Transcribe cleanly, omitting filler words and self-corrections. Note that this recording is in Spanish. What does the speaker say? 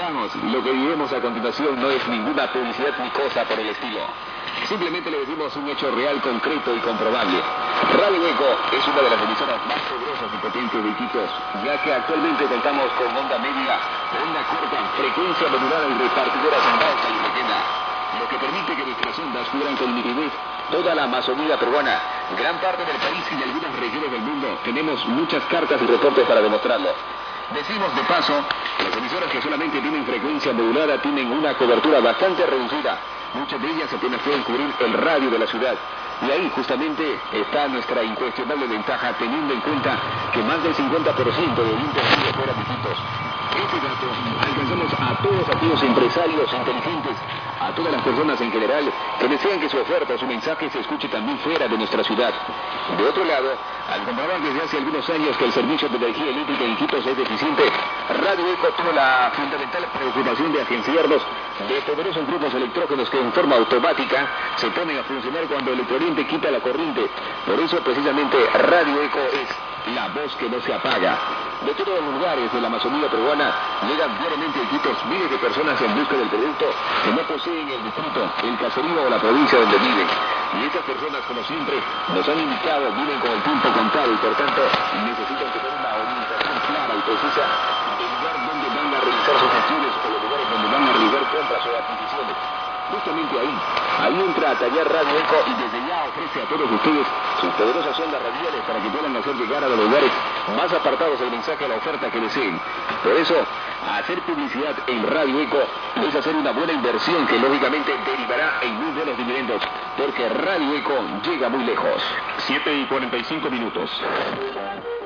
aclaramos, lo que diremos a continuación no es ninguna publicidad ni cosa por el estilo. Simplemente le decimos un hecho real, concreto y comprobable. Radio Eco es una de las emisoras más poderosas y potentes de Iquitos, ya que actualmente contamos con onda media, onda corta, frecuencia modulada y repartidoras en Bauta y Requena, lo que permite que nuestras ondas cubran con nitidez toda la Amazonía peruana, gran parte del país y de algunas regiones del mundo. Tenemos muchas cartas y reportes para demostrarlo. Decimos de paso, las emisoras que solamente tienen frecuencia modulada tienen una cobertura bastante reducida. Muchas de ellas apenas pueden cubrir el radio de la ciudad. Y ahí justamente está nuestra incuestionable ventaja, teniendo en cuenta que más del 50% de oyentes vive fuera de Iquitos. Este dato alcanzamos a todos aquellos empresarios inteligentes, a todas las personas en general que desean que su oferta o su mensaje se escuche también fuera de nuestra ciudad. De otro lado, al comprobar desde hace algunos años que el servicio de energía eléctrica en Iquitos es deficiente, Radio Eco tuvo la fundamental preocupación de agenciarnos de poderosos grupos electrógenos que en forma automática se ponen a funcionar cuando el electrooriente quita la corriente. Por eso precisamente Radio Eco es la voz que no se apaga. De todos los lugares de la Amazonía peruana llegan diariamente a Iquitos miles de personas en busca del producto que no poseen el distrito, el caserío o la provincia donde viven. Y estas personas, como siempre, nos han indicado, viven con el tiempo contado y por tanto necesitan tener una orientación clara y precisa del lugar donde van a realizar sus gestiones o los lugares donde van a realizar compras o adquisiciones. Justamente ahí entra a tallar Radio Eco y desde ya ofrece a todos ustedes sus poderosas ondas radiales para que puedan hacer llegar a los lugares más apartados el mensaje a la oferta que deseen. Por eso, hacer publicidad en Radio Eco es hacer una buena inversión que lógicamente derivará en muy buenos dividendos, porque Radio Eco llega muy lejos. 7:45 minutos.